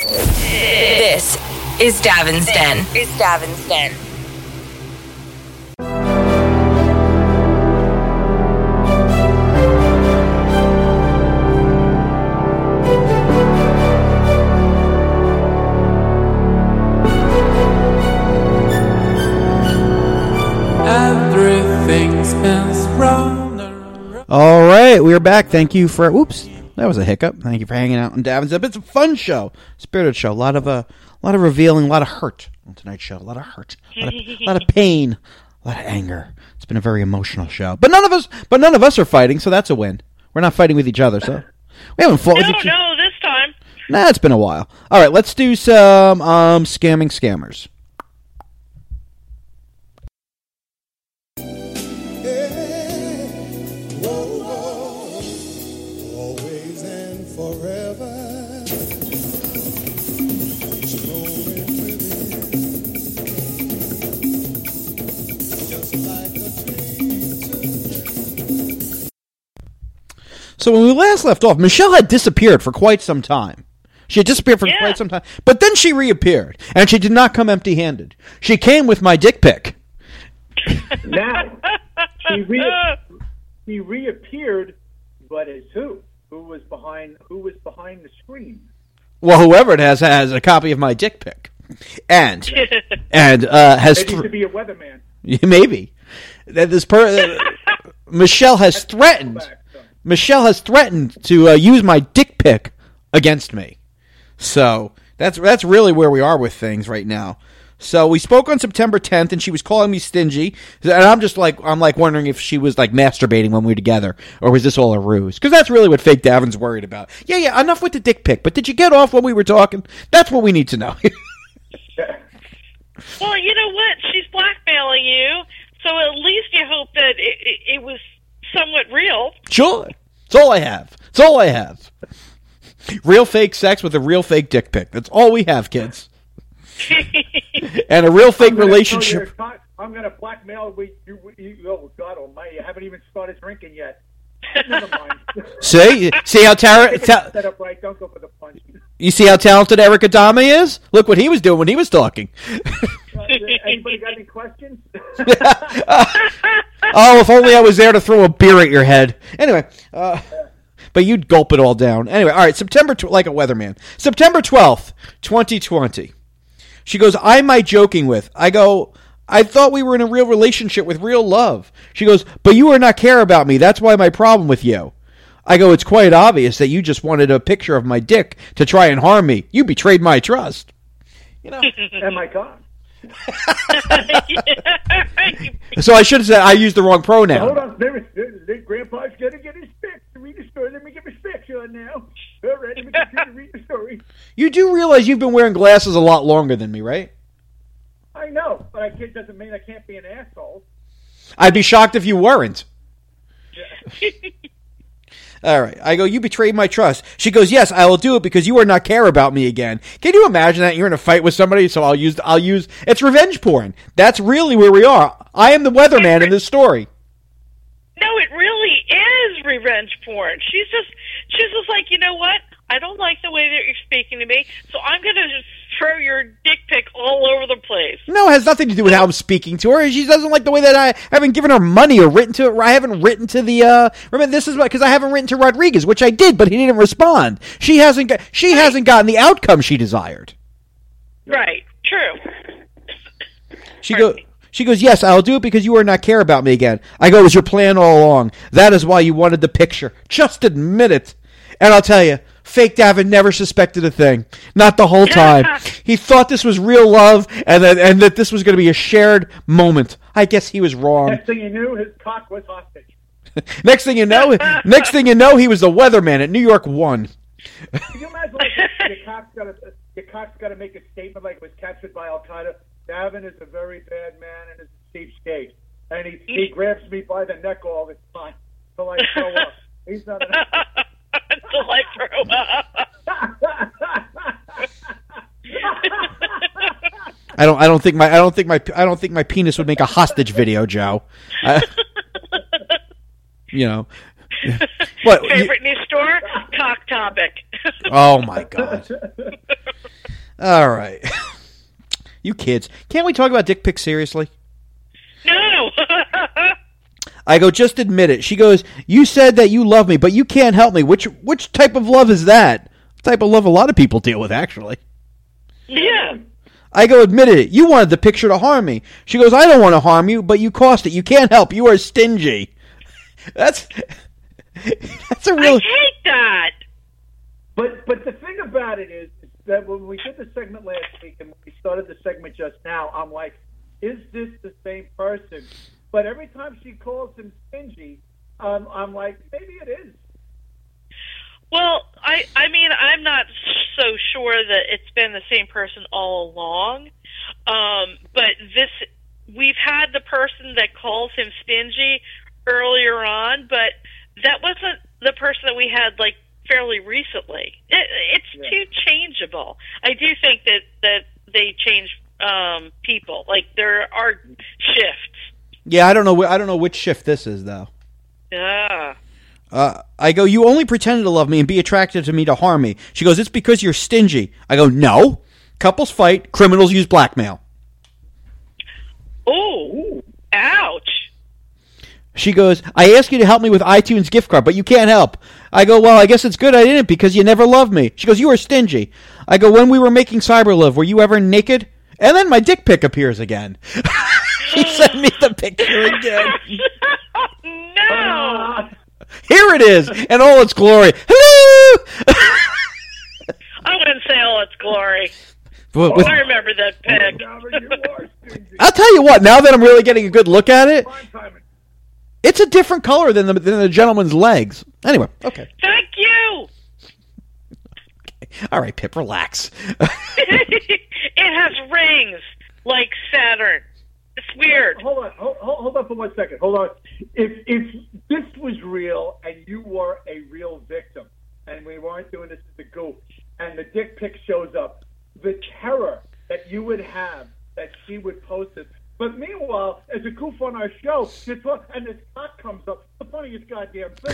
This is Davin's Den. All right, we are back. Thank you for... Oops, that was a hiccup. Thank you for hanging out on Davin's Den. It's a fun show, spirited show. A lot of revealing, a lot of hurt on tonight's show. A lot of hurt, a lot of pain, a lot of anger. It's been a very emotional show. But none of us are fighting, so that's a win. We're not fighting with each other, so we haven't fought with each other. No, this time. Nah, it's been a while. All right, let's do some scamming scammers. So when we last left off, Michelle had disappeared for quite some time. She had disappeared for quite some time. But then she reappeared, and she did not come empty-handed. She came with my dick pic. Now, she reappeared, but as who? Who was behind the screen? Well, whoever it has a copy of my dick pic. And has... It needs to be a weatherman. Maybe. Michelle has threatened... Michelle has threatened to use my dick pic against me. So that's really where we are with things right now. So we spoke on September 10th, and she was calling me stingy, and I'm wondering if she was like masturbating when we were together, or was this all a ruse? Because that's really what fake Davin's worried about. Yeah. Enough with the dick pic. But did you get off when we were talking? That's what we need to know. Well, you know what? She's blackmailing you, so at least you hope that it was somewhat real. Sure. It's all I have. Real fake sex with a real fake dick pic. That's all we have, kids. And a real fake relationship. I'm going to blackmail you. Oh, God almighty. I haven't even started drinking yet. Never mind. See how set up right. Don't go for the punch. You see how talented Eric Adame is? Look what he was doing when he was talking. Anybody got any questions? Oh, if only I was there to throw a beer at your head. Anyway, but you'd gulp it all down. Anyway, all right, like a weatherman. September 12th, 2020. She goes, "I'm I joking with?" I go, "I thought we were in a real relationship with real love." She goes, "But you are not care about me. That's why my problem with you." I go, "It's quite obvious that you just wanted a picture of my dick to try and harm me. You betrayed my trust." You know. Oh, my God. So I should have said I used the wrong pronoun. Hold on, Grandpa's going to get his fix to read the story. Let me get my fix on now. All right, let me get you to read the story. You do realize you've been wearing glasses a lot longer than me, right? I know, but it doesn't mean I can't be an asshole. I'd be shocked if you weren't. Yeah. All right. I go, "You betrayed my trust." She goes, "Yes, I will do it because you will not care about me again." Can you imagine that? You're in a fight with somebody, so I'll use, it's revenge porn. That's really where we are. I am the weatherman in this story. No, it really is revenge porn. She's just like, you know what? I don't like the way that you're speaking to me, so I'm going to just throw your dick pic all over the place. No, it has nothing to do with how I'm speaking to her. She doesn't like the way that I haven't given her money or written to her. I haven't written to the, remember, this is because I haven't written to Rodriguez, which I did, but he didn't respond. She hasn't gotten the outcome she desired. Right. True. She goes, "Yes, I'll do it because you will not care about me again." I go, "It was your plan all along. That is why you wanted the picture. Just admit it." And I'll tell you, fake Davin never suspected a thing. Not the whole time. He thought this was real love and that this was going to be a shared moment. I guess he was wrong. Next thing you knew, his cock was hostage. Next thing you know, he was the weatherman at New York 1. Can you imagine, like, your cock's got to make a statement like it was captured by Al-Qaeda? Davin is a very bad man and is a cheapskate. And he grabs me by the neck all the time till I throw up. He's not an until I throw up. I don't think my penis would make a hostage video, Joe. You know. What favorite new store? Cock topic. Oh my God. All right. You kids. Can't we talk about dick pics seriously? No. I go, just admit it. She goes, you said that you love me, but you can't help me. Which type of love is that? Type of love a lot of people deal with, actually. Yeah. I go, admit it. You wanted the picture to harm me. She goes, I don't want to harm you, but you cost it. You can't help. You are stingy. That's a real... I hate that. But the thing about it is that when we did the segment last week and when we started the segment just now, I'm like, is this the same person? But every time she calls him stingy, I'm like, maybe it is. Well, I mean, I'm not so sure that it's been the same person all along. But we've had the person that calls him stingy earlier on, but that wasn't the person that we had, like, fairly recently. It's too changeable. I do think that they change people. Like, there are shifts. Yeah, I don't know which shift this is, though. Yeah. I go, you only pretended to love me and be attracted to me to harm me. She goes, it's because you're stingy. I go, no. Couples fight. Criminals use blackmail. Oh, ouch. She goes, I asked you to help me with iTunes gift card, but you can't help. I go, well, I guess it's good I didn't because you never loved me. She goes, you were stingy. I go, when we were making Cyberlove, were you ever naked? And then my dick pic appears again. She sent me the picture again. No. Here it is, in all its glory. Hello! I wouldn't say all its glory. I remember that pic. I'll tell you what, now that I'm really getting a good look at it, it's a different color than the gentleman's legs. Anyway, okay. Thank you. Okay. All right, Pip, relax. It has rings like Saturn. It's weird. Hold on for 1 second. Hold on. If this was real and you were a real victim and we weren't doing this as a goof and the dick pic shows up, the terror that you would have that she would post it. But meanwhile, as a goof on our show, and this cock comes up, the funniest goddamn thing.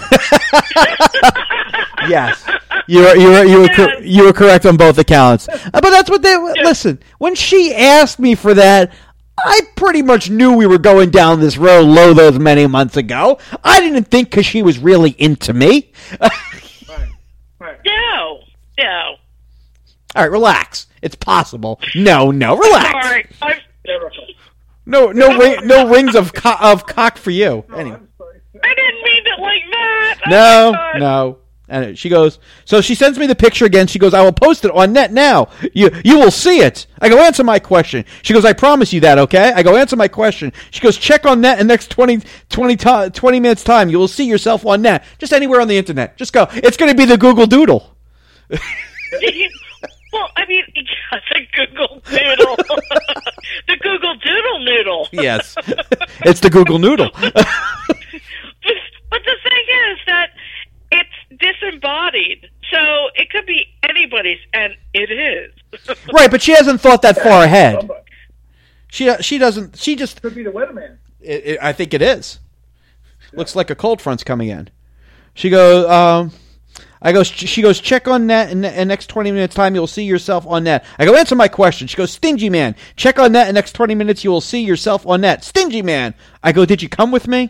Yes, you were correct on both accounts. But that's what they listen. When she asked me for that, I pretty much knew we were going down this road low those many months ago. I didn't think because she was really into me. Right. No. All right, relax. It's possible. No, relax. Sorry. No rings of cock for you. Anyway. I didn't mean it like that. No. And she goes, so she sends me the picture again. She goes, I will post it on net now. You will see it. I go, answer my question. She goes, I promise you that, okay? I go, answer my question. She goes, check on net in the next 20 minutes time. You will see yourself on net. Just anywhere on the internet. Just go. It's going to be the Google Doodle. Well, I mean, the Google Doodle. The Google Doodle Noodle. Yes. It's the Google Noodle. But the thing is that it's disembodied. So it could be anybody's, and it is. Right, but she hasn't thought that far ahead. She doesn't. She just could be the weatherman. I think it is. Yeah. Looks like a cold front's coming in. She goes. She goes, check on net in the next 20 minutes time. You'll see yourself on net. I go, answer my question. She goes, stingy man. Check on net in the next 20 minutes. You will see yourself on net. Stingy man. I go, did you come with me?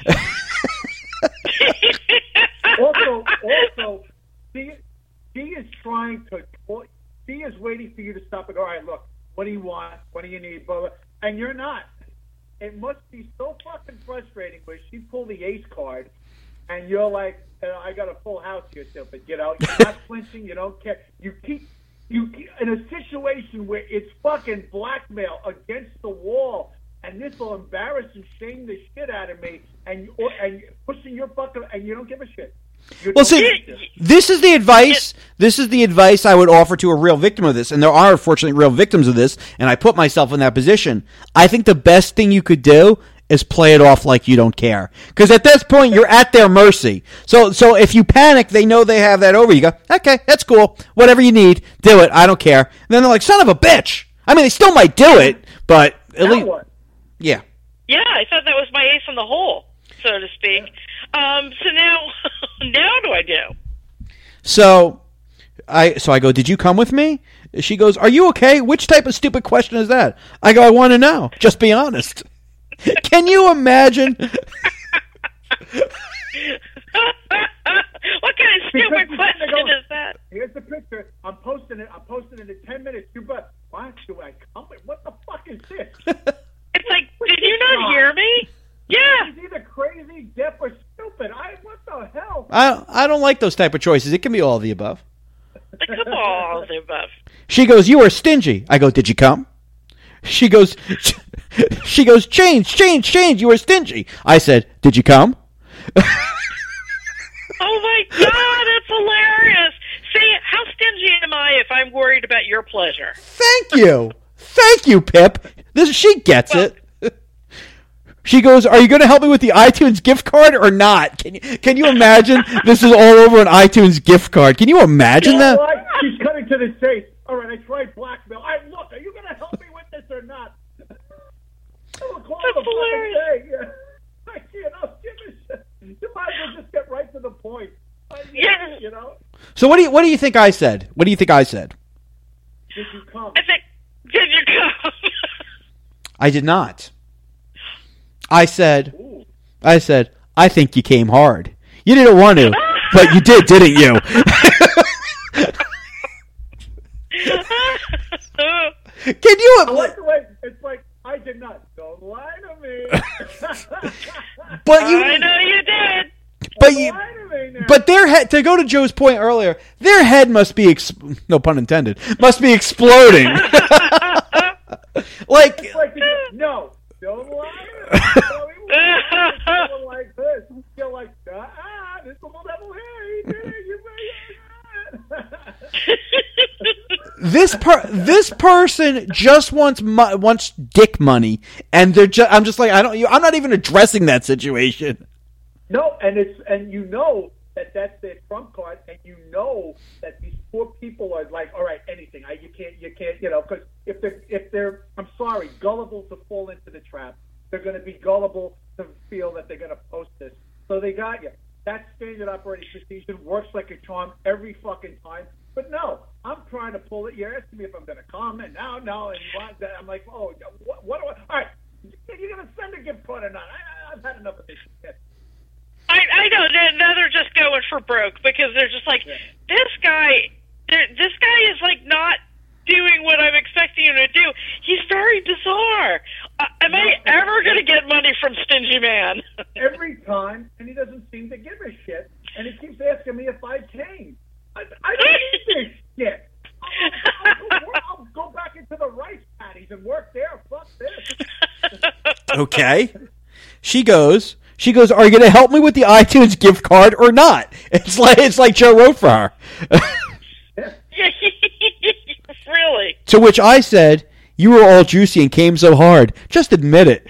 Also, she is trying to. She is waiting for you to stop and go, all right, look, what do you want? What do you need? Blah, blah. And you're not. It must be so fucking frustrating where she pulled the ace card and you're like, I got a full house here, but you're not flinching, you don't care. You keep in a situation where it's fucking blackmail against the wall, and this will embarrass and shame the shit out of me, and pushing your fucking, and you don't give a shit. Well, see, this is the advice. This is the advice I would offer to a real victim of this, and there are unfortunately real victims of this, and I put myself in that position. I think the best thing you could do is play it off like you don't care, because at this point you're at their mercy. So if you panic, they know they have that over. You go, okay, that's cool. Whatever you need, do it. I don't care. And then they're like, son of a bitch. I mean, they still might do it, but at least, yeah. Yeah, I thought that was my ace in the hole, so to speak. So now what do I do? So I go, did you come with me? She goes, "Are you okay? Which type of stupid question is that?" I go, "I want to know. Just be honest." Can you imagine? What kind of stupid question is that? Here's the picture. I'm posting it in 10 minutes. You bet. Why do I come? What the fuck is this? It's like, did you not hear me? Yeah. He's either crazy, deaf, or stupid. What the hell? I don't like those type of choices. It can be all of the above. Come on, all of the above. She goes, "You are stingy." I go, "Did you come?" She goes, change. You are stingy. I said, "Did you come?" Oh my God, that's hilarious. See, how stingy am I if I'm worried about your pleasure? Thank you, Pip. She gets it. She goes, "Are you going to help me with the iTunes gift card or not?" Can you imagine? This is all over an iTunes gift card. Can you imagine that? She's cutting to the chase. All right, I tried blackmail. Look, are you going to help me with this or not? That's hilarious. I can't. You might as well just get right to the point. Yes. You know. So what do you think I said? What do you think I said? Did you come? I think, did you come? I did not. I said, I think you came hard. You didn't want to, but you did, didn't you? Can you? I like the way it's like, I did not. Don't lie to me. But you, I know you did. But their head, to go to Joe's point earlier, their head must be, no pun intended, must be exploding. Like no, don't lie. You're like this. You're like, this little devil here. This person just wants dick money, and I'm just like, I'm not even addressing that situation. No, and you know that's their trump card, and you know that these poor people are like, all right, anything. You can't, because if they're, I'm sorry, gullible to fall into the trap, they're going to be gullible to feel that they're going to post this. So they got you. That standard operating procedure works like a charm every fucking time. But no, I'm trying to pull it. You're asking me if I'm going to come, and now, no, and you want that. I'm like, oh, what do I? All right, you're going to send a gift card or not? I've had enough of this shit. I know. Now they're just going for broke because they're just like, this guy is like not doing what I'm expecting him to do. He's very bizarre. Am I ever going to get money from Stingy Man? Every time, and he doesn't seem to give a shit, and he keeps asking me if I came. I don't need this shit. I'll go back into the rice paddies and work there. Fuck this. Okay. She goes, "Are you going to help me with the iTunes gift card or not?" It's like Joe wrote for her. Really? To which I said, "You were all juicy and came so hard. Just admit it."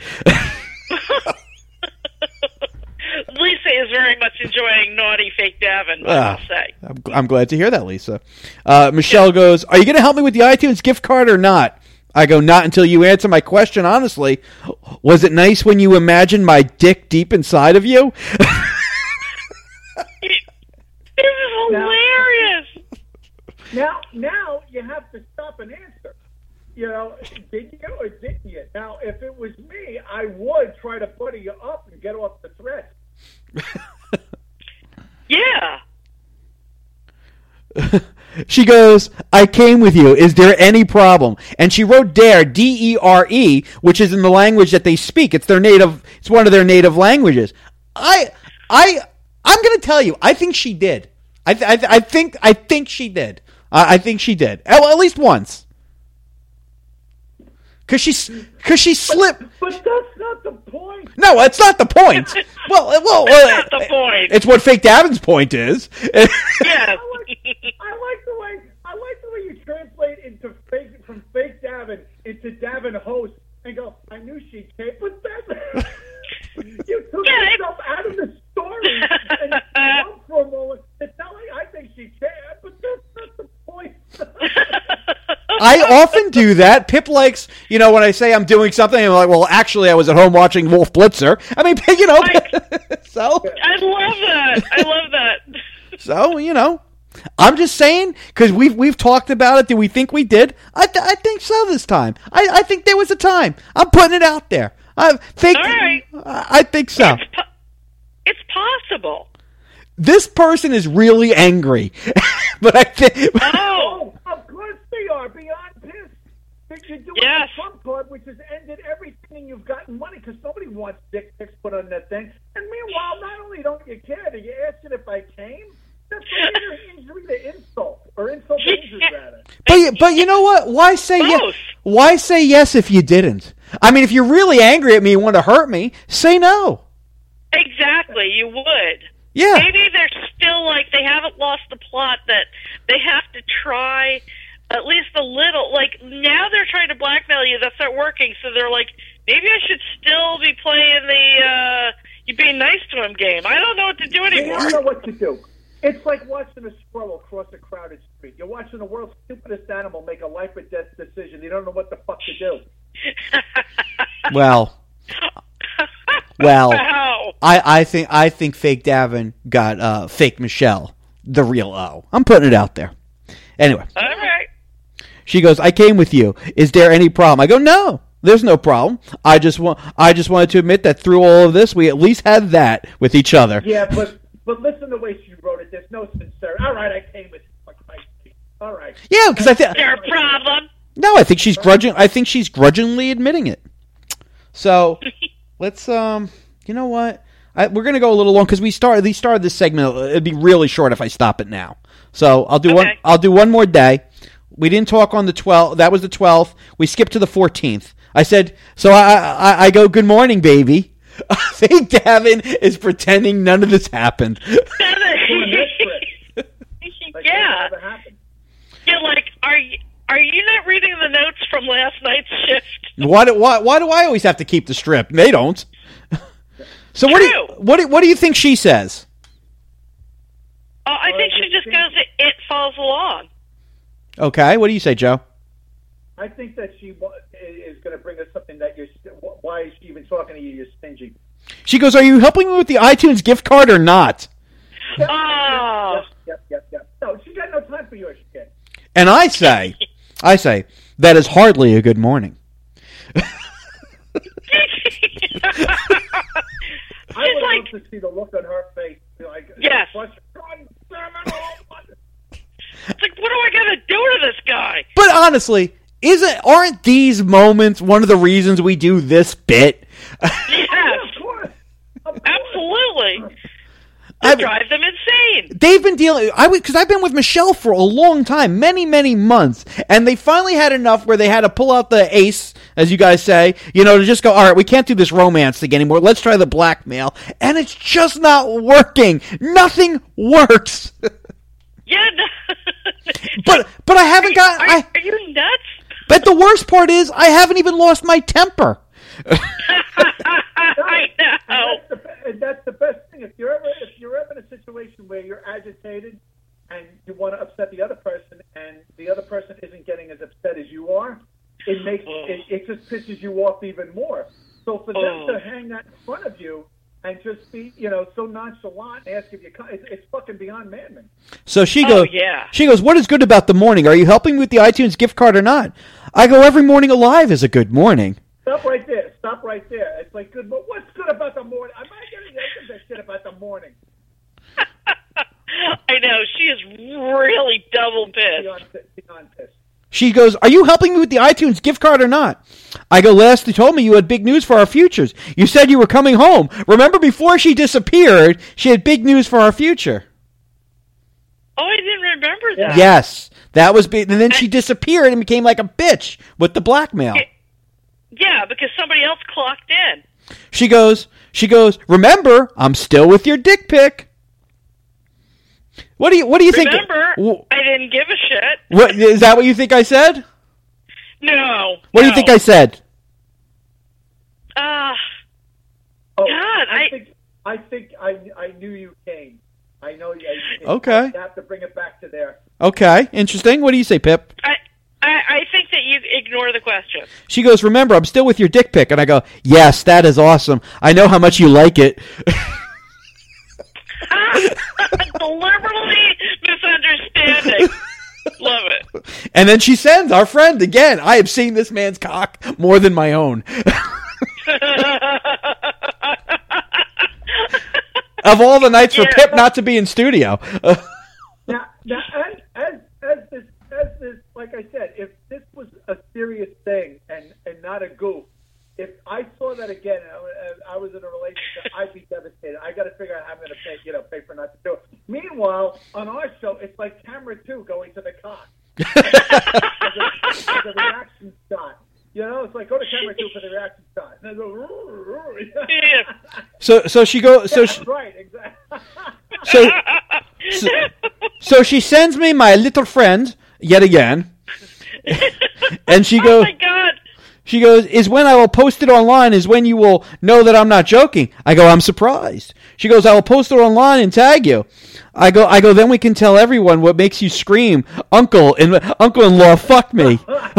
Lisa is very much enjoying naughty fake Davin, I must say. I'm glad to hear that, Lisa. Michelle goes, "Are you going to help me with the iTunes gift card or not?" I go, "Not until you answer my question honestly. Was it nice when you imagined my dick deep inside of you?" It was hilarious. Now you have to stop and answer. You know, did you or didn't you? Now, if it was me, I would try to butter you up and get off the thread. Yeah. She goes, "I came with you. Is there any problem?" And she wrote dare, D-E-R-E, which is in the language that they speak. It's one of their native languages. I'm going to tell you, I think she did. I think she did. I think she did. Well, at least once. Cause she slipped. But that's not the point. No, that's not the point. Well, That's not the point. It's what Fake Davin's point is. Yes. I like the way you translate from fake Davin into Davin host and go, "I knew she came," but then you took yourself out of the story and jumped for a moment to tell me I think she came, but that's not the point. I often do that. Pip likes, when I say I'm doing something, I'm like, well, actually, I was at home watching Wolf Blitzer. I mean, so. I love that. So, I'm just saying, because we've talked about it. Do we think we did? I think so this time. I think there was a time. I'm putting it out there. I think so. It's possible. This person is really angry, but I think. Oh, of course they are. Beyond pissed. You're doing Yes. the Trump card, which has ended everything, and you've gotten money because nobody wants dick pics put on that thing. And meanwhile, not only don't you care, do you ask it if I came? That's either injury to insult, or insult to injury, rather. But you know what? Why say yes? Both. Why say yes if you didn't? I mean, if you're really angry at me and want to hurt me, say no. exactly. You would. Yeah. Maybe they're still like they haven't lost the plot that they have to try at least a little. Like now they're trying to blackmail you. That's not working. So they're like, maybe I should still be playing the you being nice to him game. I don't know what to do You anymore. don't know what to do. It's like watching a squirrel cross a crowded street. You're watching the world's stupidest animal make a life or death decision. You don't know what the fuck to do. Well, Wow. I think fake Davin got fake Michelle, the real O. I'm putting it out there. Anyway, All right. she goes, I came with you. Is there any problem? I go, no, there's no problem. I just wanted to admit that through all of this, we at least had that with each other. Yeah, but listen to the way she wrote it. There's no sincerity. All right, I came with you. For Christ's sake. All right. Yeah, because I think Their problem. no, I think she's grudgingly admitting it. So let's you know what? We're gonna go a little long because we started this segment. It'd be really short if I stop it now. So I'll do Okay. I'll do one more day. We didn't talk on the 12th. That was the 12th. We skipped to the 14th. I said, so I go, good morning, baby. Fake Davin is pretending none of this happened. Like, Yeah. that never happened. You're like, are you not reading the notes from last night's shift? Why do I always have to keep the strip? They don't. So True. what do you think she says? Oh, I think she just goes, it falls along. Okay, what do you say, Joe? I think that she is going to bring us something that you're. Why is she even talking to you? You're stingy. She goes, are you helping me with the iTunes gift card or not? Yep, Oh. Yep. No, she got no time for your shit. And I say, that is hardly a good morning. I would like- love to see the look on her face. Like, Yes. God damn it all. It's like, what am I going to do to this guy? But honestly, aren't these moments one of the reasons we do this bit? Yes, Of course. absolutely. I- Drive them insane. They've been dealing. Because I've been with Michelle for a long time, many months, and they finally had enough where they had to pull out the ace, as you guys say, to just go. All right, we can't do this romance thing anymore. Let's try the blackmail, and it's just not working. Nothing works. Yeah. No. But I haven't got. Are you nuts? But the worst part is I haven't even lost my temper. I know. And that's the best thing. If you're ever in a situation where you're agitated and you want to upset the other person, and the other person isn't getting as upset as you are, it just pisses you off even more. So for them to hang that in front of you and just be so nonchalant and ask if you it's fucking beyond maddening. So she Oh, goes. yeah. She goes. What is good about the morning? Are you helping me with the iTunes gift card or not? I go. Every morning alive is a good morning. Stop right there. It's like good. But what's good about the morning? I'm not getting into that shit about the morning. I know. She is really double pissed. Beyond piss. She goes, are you helping me with the iTunes gift card or not? I go, last you told me you had big news for our futures. You said you were coming home. Remember, before she disappeared, she had big news for our future. Oh, I didn't remember that. Yes, that was big. And then she disappeared and became like a bitch with the blackmail. Yeah, because somebody else clocked in. She goes, remember, I'm still with your dick pic. What do you think? Remember, I didn't give a shit. What is that? What you think I said? No. What do you think I said? God, I think I knew you came. I know you. Okay. You have to bring it back to there. Okay, interesting. What do you say, Pip? I think that you ignore the question. She goes, remember, I'm still with your dick pic. And I go, yes, that is awesome. I know how much you like it. Deliberately Misunderstanding. Love it. And then she sends our friend again. I have seen this man's cock more than my own. Of all the nights for Pip not to be in studio. Now, as this, like I said, if this was a serious thing and not a goof, if I saw that again, and I was in a relationship, I'd be devastated. I got to figure out how I'm going to pay for not to do it. Meanwhile, on our show, it's like camera 2 going to the cock. as a reaction shot. You know, it's like go to camera 2 for the reaction shot. And then go. So she goes. So that's right, exactly. So she sends me my little friend yet again, and she goes. Oh my God. She goes, is when I will post it online is when you will know that I'm not joking. I go, I'm surprised. She goes, I will post it online and tag you. I go, then we can tell everyone what makes you scream, uncle-in-law, fuck me.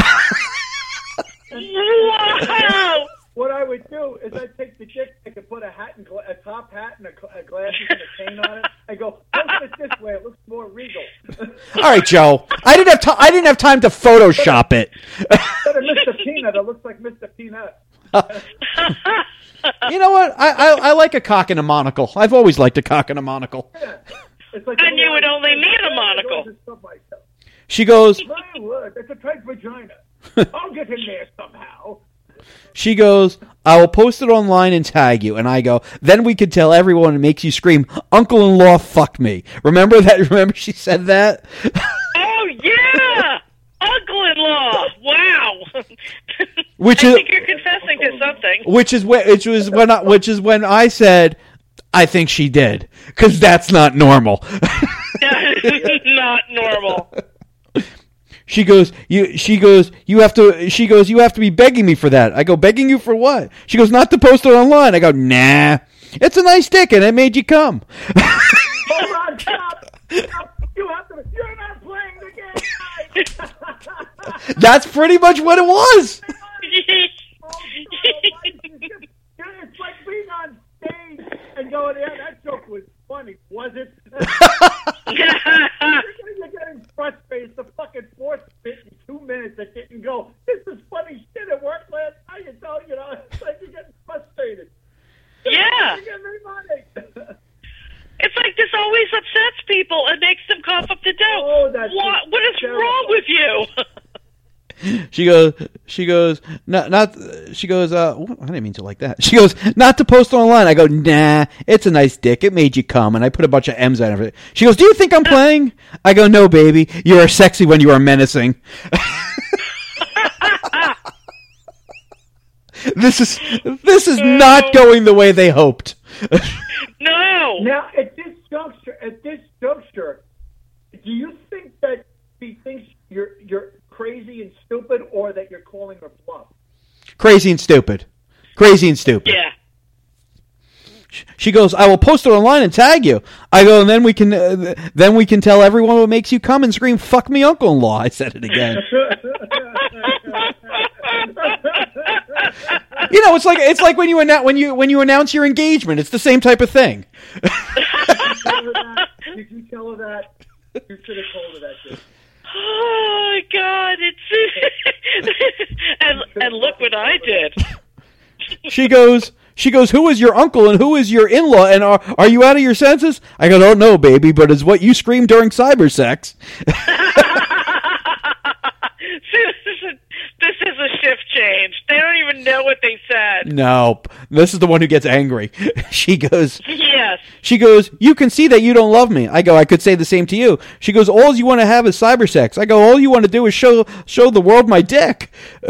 Wow. What I would do is I'd take the dick pic and put a top hat and a glasses and a cane on it. I go, post it this way. It looks more regal. All right, Joe. I didn't have time to Photoshop it. Instead of Mr. Peanut, it looks like Mr. Peanut. You know what? I like a cock and a monocle. I've always liked a cock and a monocle. Yeah. It's like And you would only need a monocle. She goes, My word, that's a tight vagina. I'll get in there somehow. She goes, I will post it online and tag you. And I go, then we could tell everyone it makes you scream, uncle-in-law, fuck me. Remember that? Remember she said that? Oh, yeah! Uncle-in-law! Wow! I think you're confessing to something. Which is when I said, I think she did. Because that's not normal. Not normal. You have to be begging me for that. I go, begging you for what? She goes, not to post it online. I go, nah. It's a nice dick and it made you come. Hold on, stop. You're not playing the game. That's pretty much what it was. It's like being on stage and going, yeah, that joke was funny, was it? You're getting frustrated. The fucking fourth bit in 2 minutes that didn't go. This is funny shit at work last night. It's like you're getting frustrated. Yeah. You're getting reminded. It's like this always upsets people and makes them cough up the dough. Oh, that's what is wrong with you? She goes, she goes, I didn't mean to like that. She goes, not to post online. I go, nah, it's a nice dick. It made you come. And I put a bunch of M's on it. She goes, do you think I'm playing? I go, no, baby. You are sexy when you are menacing. This is not going the way they hoped. No. Now, at this juncture, do you think that she thinks you're crazy and stupid, or that you're calling her bluff? Crazy and stupid. Yeah. She goes, I will post it online and tag you. I go, and then we can tell everyone what makes you come and scream, fuck me, uncle-in-law. I said it again. You know, it's like when you announce your engagement. It's the same type of thing. Did you tell her that? You should have told her that shit. Oh my God! and look what I did. She goes, who is your uncle and who is your in-law, and are you out of your senses? I go, don't know, baby, but it's what you screamed during cyber sex. This is a shift change. They don't even know what they said. No, this is the one who gets angry. She goes, yes. She goes, you can see that you don't love me. I go, I could say the same to you. She goes, all you want to have is cyber sex. I go, all you want to do is show the world my dick.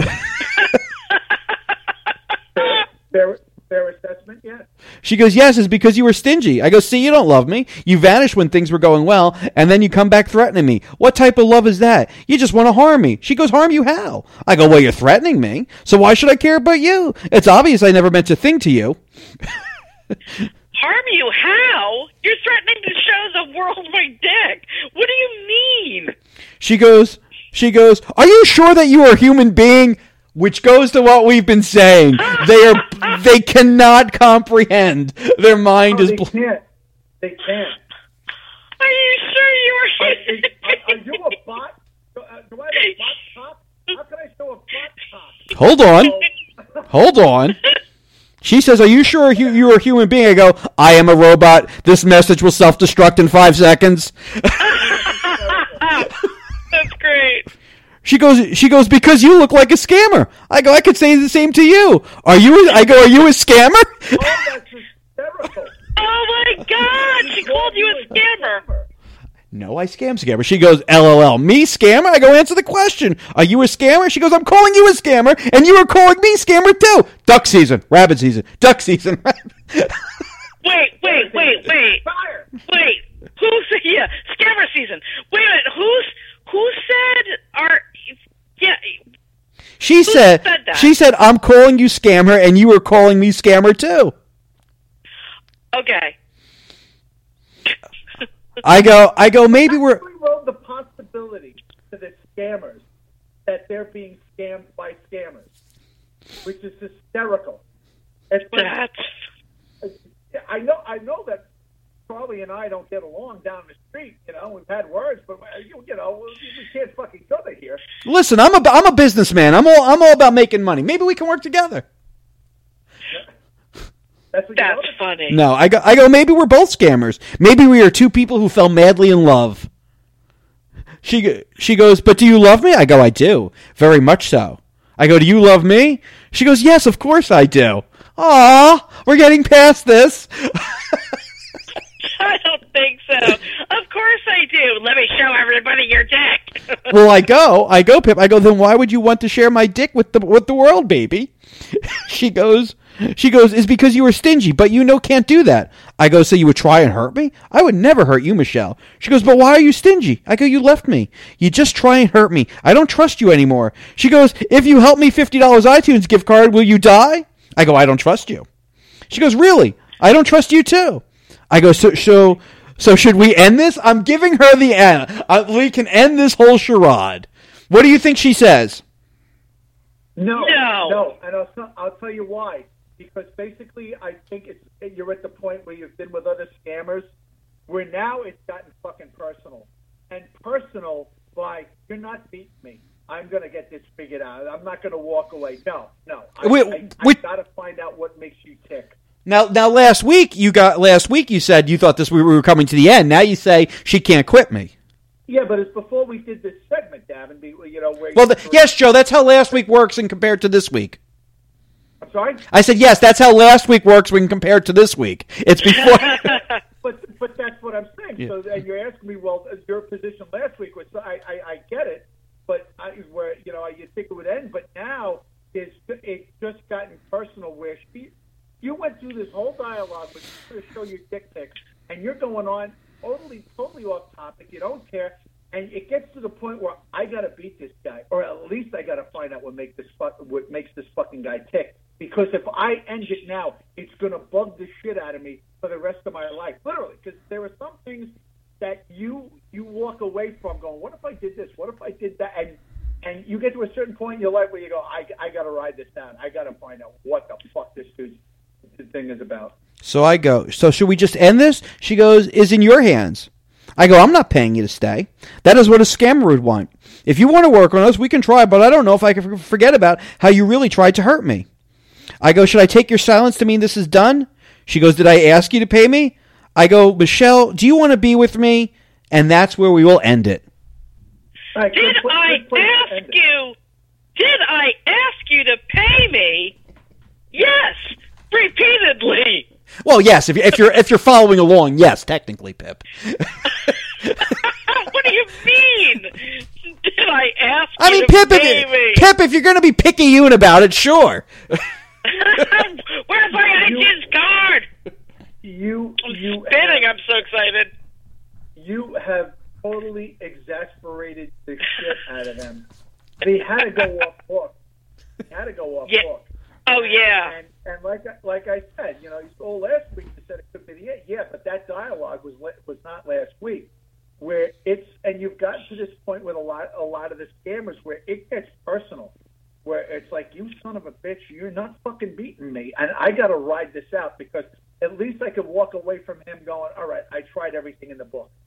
Fair assessment, yeah. She goes, yes, it's because you were stingy. I go, see, you don't love me. You vanished when things were going well, and then you come back threatening me. What type of love is that? You just want to harm me. She goes, harm you how? I go, well, you're threatening me, so why should I care about you? It's obvious I never meant a thing to you. Harm you how? You're threatening to show the world my dick. What do you mean? She goes, are you sure that you are a human being? Which goes to what we've been saying. They cannot comprehend. Their mind is... They can't. Are you sure you were? Are you a bot? Do I have a bot top? How can I show a bot top? Hold on. She says, "Are you sure you're a human being?" I go, "I am a robot. This message will self-destruct in 5 seconds." That's great. She goes, "Because you look like a scammer." I go, "I could say the same to you. Are you a scammer?" Oh, that's hysterical. Oh my God! She called you a scammer. No, I scammer. She goes, "LOL, me scammer?" I go, "Answer the question. Are you a scammer?" She goes, "I'm calling you a scammer, and you are calling me scammer too." Duck season, rabbit season, duck season. Wait. Fire. Wait. Scammer season. Wait a minute. Who said She said that? "I'm calling you scammer, and you are calling me scammer too." Okay. I go, maybe we're... We wrote the possibility to the scammers that they're being scammed by scammers, which is hysterical. It's like, I know that Charlie and I don't get along down the street. You know, we've had words, but you know, we can't fuck each other here. Listen, I'm a businessman. I'm all about making money. Maybe we can work together. That's funny. No, I go. Maybe we're both scammers. Maybe we are two people who fell madly in love. She goes, "But do you love me?" I go, "I do, very much so." I go, "Do you love me?" She goes, "Yes, of course I do." Aw, we're getting past this. I don't think so. Of course I do. Let me show everybody your dick. Well, I go, Pip. I go, "Then why would you want to share my dick with the world, baby?" She goes, "It's because you were stingy, but can't do that." I go, "So you would try and hurt me?" "I would never hurt you, Michelle." She goes, "But why are you stingy?" I go, "You left me. You just try and hurt me. I don't trust you anymore." She goes, "If you help me $50 iTunes gift card, will you die?" I go, "I don't trust you." She goes, "Really? I don't trust you too." I go, so should we end this? I'm giving her the end. We can end this whole charade. What do you think she says? No, and I'll tell you why. Because basically, I think you're at the point where you've been with other scammers, where now it's gotten fucking personal. And personal by, you're not beating me. I'm going to get this figured out. I'm not going to walk away. No. I got to find out what makes you tick. Now, last week you said you thought we were coming to the end. Now you say she can't quit me. Yeah, but it's before we did this segment, Davin. Yes, Joe. That's how last week works and compared to this week. I'm sorry? I said yes. That's how last week works when compared to this week. It's before. but that's what I'm saying. Yeah. So, and you're asking me, well, your position last week was I get it, but where you think it would end, but now it's just gotten personal where you went through this whole dialogue with you to show your dick pics, and you're going on totally off topic. You don't care, and it gets to the point where I got to beat this guy, or at least I got to find out what makes this fucking guy tick. Because if I end it now, it's going to bug the shit out of me for the rest of my life, literally. Because there are some things that you walk away from, going, "What if I did this? What if I did that?" And you get to a certain point in your life where you go, "I got to ride this down. I got to find out what the fuck this thing is about." So I go, "So should we just end this?" She goes, "Is in your hands." I go, "I'm not paying you to stay. That is what a scammer would want. If you want to work on us, we can try, but I don't know if I can forget about how you really tried to hurt me." I go, "Should I take your silence to mean this is done?" She goes, "Did I ask you to pay me?" I go, "Michelle, do you want to be with me?" And that's where we will end it. Right, Did I ask you to pay me? Yes, repeatedly. Well, yes, if you're following along, yes, technically, Pip. What do you mean? Did I ask you I mean, to Pip, pay me? Pip, if you're going to be picayune about it, sure. Where's my iTunes card? I'm spinning. I'm so excited. You have totally exasperated the shit out of them. They had to go off book. Book. Oh, yeah. And like I said, you stole last week. You said it could be the end. Yeah, but that dialogue was not last week. Where and you've gotten to this point with a lot of the scammers where it gets personal. Where it's like, "You son of a bitch, you're not fucking beating me, and I got to ride this out because at least I could walk away from him going, all right, I tried everything in the book."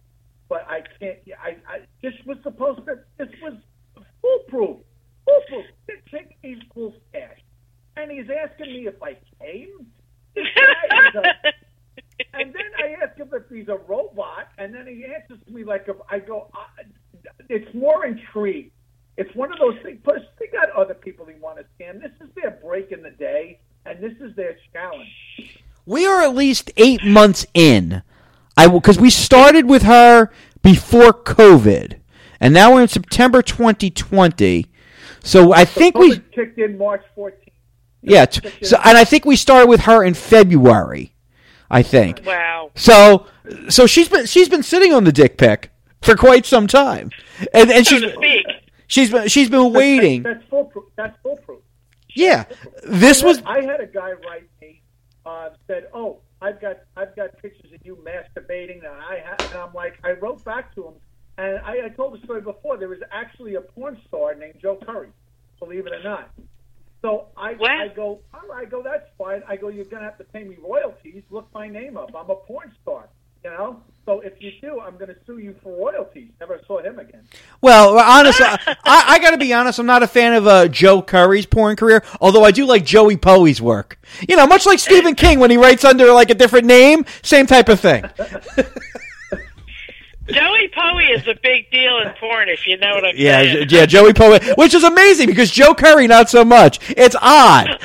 but I can't. This was supposed to. This was foolproof. Foolproof. Taking these fools cash, and he's asking me if I came. This guy is and then I ask him if he's a robot, and then he answers me like I go. It's more intrigue. It's one of those things. Plus, they got other people they want to scam. This is their break in the day, and this is their challenge. We are at least 8 months in. Because we started with her before COVID, and now we're in September 2020. So I think we kicked in March 14th. Yeah. And I think we started with her in February. I think. Wow. So she's been sitting on the dick pic for quite some time, and she's been waiting. That's foolproof. That's foolproof. Yeah. This was. I had a guy write me, said, "Oh, I've got pictures of you masturbating," and I'm like, I wrote back to him, and I told the story before. There was actually a porn star named Joe Curry, believe it or not. So I go, that's fine. I go, you're gonna have to pay me royalties. Look my name up. I'm a porn star, you know. So if you do, I'm gonna sue you for royalties. Never saw him again. Well, honestly, I got to be honest. I'm not a fan of Joe Curry's porn career, although I do like Joey Poe's work. You know, much like Stephen King when he writes under like a different name, same type of thing. Joey Poe is a big deal in porn, if you know what I'm saying. Yeah, Joey Poe, which is amazing because Joe Curry, not so much. It's odd.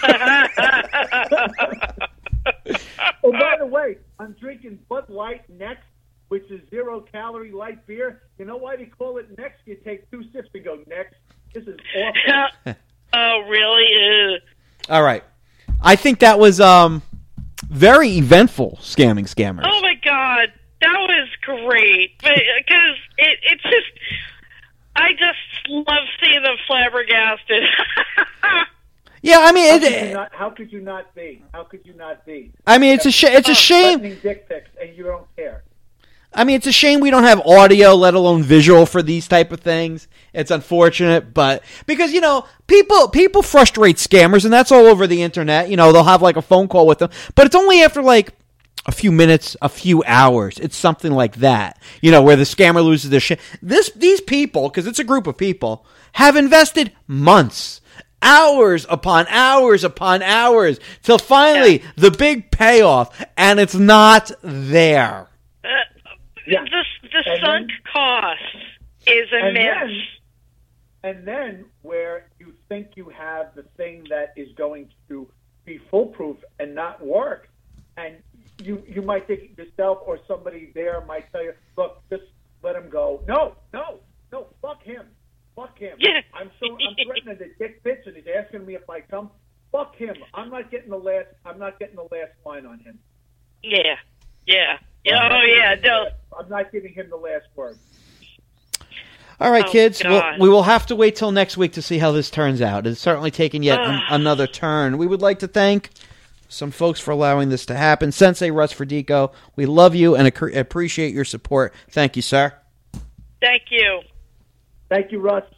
Oh, by the way, I'm drinking Bud Light Next, which is 0-calorie light beer. You know why they call it Next? You take 2 sips and go, Next. This is awful. Oh, really? All right. I think that was very eventful, Scammers. Oh, my God. That was great, because it's just, I just love seeing them flabbergasted. Yeah, I mean, how could you not be? How could you not be? I mean, it's a shame. Dick pics and you don't care. I mean, it's a shame we don't have audio, let alone visual, for these type of things. It's unfortunate, but because people frustrate scammers, and that's all over the internet. You know, they'll have like a phone call with them, but it's only after like a few minutes, a few hours. It's something like that, you know, where the scammer loses their shit. These people, because it's a group of people, have invested months, hours upon hours upon hours, till finally the big payoff, and it's not there. The sunk cost is immense. And then where you think you have the thing that is going to be foolproof and not work, and you might think yourself or somebody there might tell you, look, just let him go. No, fuck him. Yeah. I'm threatening the dick pitch, and he's asking me if I come. Fuck him. I'm not getting the last line on him. Yeah. Oh yeah. No. I'm not giving him the last word. All right, kids. We will have to wait till next week to see how this turns out. It's certainly taken yet another turn. We would like to thank some folks for allowing this to happen. Sensei Russ Ferdico, we love you and appreciate your support. Thank you, sir. Thank you. Thank you, Russ.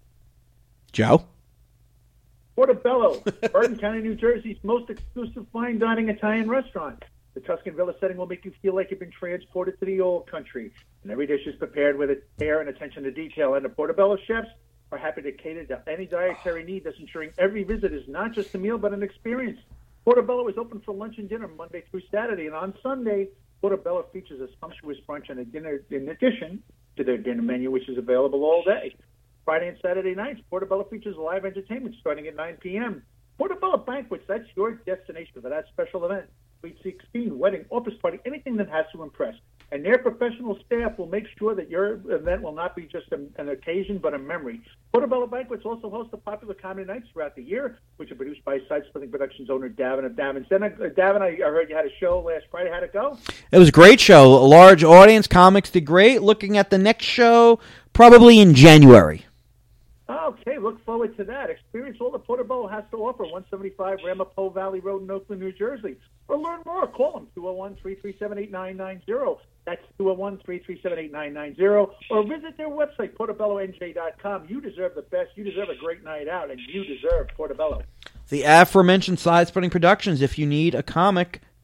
Joe? Portobello, Bergen County, New Jersey's most exclusive fine dining Italian restaurant. The Tuscan Villa setting will make you feel like you've been transported to the old country. And every dish is prepared with care and attention to detail. And the Portobello chefs are happy to cater to any dietary need, thus ensuring every visit is not just a meal but an experience. Portobello is open for lunch and dinner Monday through Saturday. And on Sunday, Portobello features a sumptuous brunch and a dinner in addition to their dinner menu, which is available all day. Friday and Saturday nights, Portobello features live entertainment starting at 9 p.m. Portobello Banquets, that's your destination for that special event. Sweet 16, wedding, office party, anything that has to impress. And their professional staff will make sure that your event will not be just an occasion, but a memory. Portobello Banquets also host the popular comedy nights throughout the year, which are produced by Side Splitting Productions owner Davin of Davin. Davin, I heard you had a show last Friday. How'd it go? It was a great show. A large audience. Comics did great. Looking at the next show, probably in January. Okay, look forward to that. Experience all the Portobello has to offer, 175 Ramapo Valley Road in Oakland, New Jersey. Or learn more, call them, 201-337-8990. That's 201-337-8990. Or visit their website, portobellonj.com. You deserve the best. You deserve a great night out, and you deserve Portobello. The aforementioned Side Splitting Productions. If you need a comic,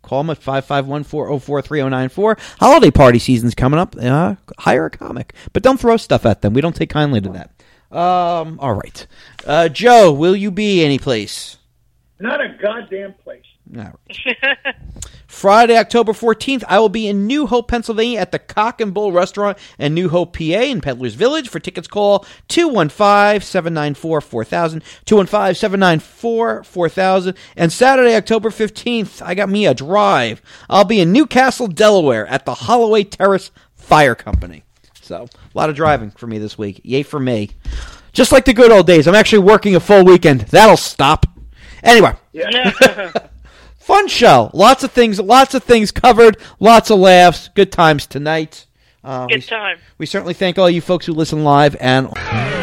Call them at 551-404-3094. Holiday party season's coming up. Hire a comic. But don't throw stuff at them. We don't take kindly to that. All right. Joe, will you be any place? Not a goddamn place. All right. Friday, October 14th, I will be in New Hope, Pennsylvania at the Cock and Bull Restaurant in New Hope, PA in Peddler's Village. For tickets, call 215-794-4000, 215-794-4000. And Saturday, October 15th, I got me a drive. I'll be in Newcastle, Delaware at the Holloway Terrace Fire Company. So, a lot of driving for me this week. Yay for me. Just like the good old days. I'm actually working a full weekend. That'll stop. Anyway. Yeah. Fun show. Lots of things covered. Lots of laughs. Good times tonight. Good time. We certainly thank all you folks who listen live. And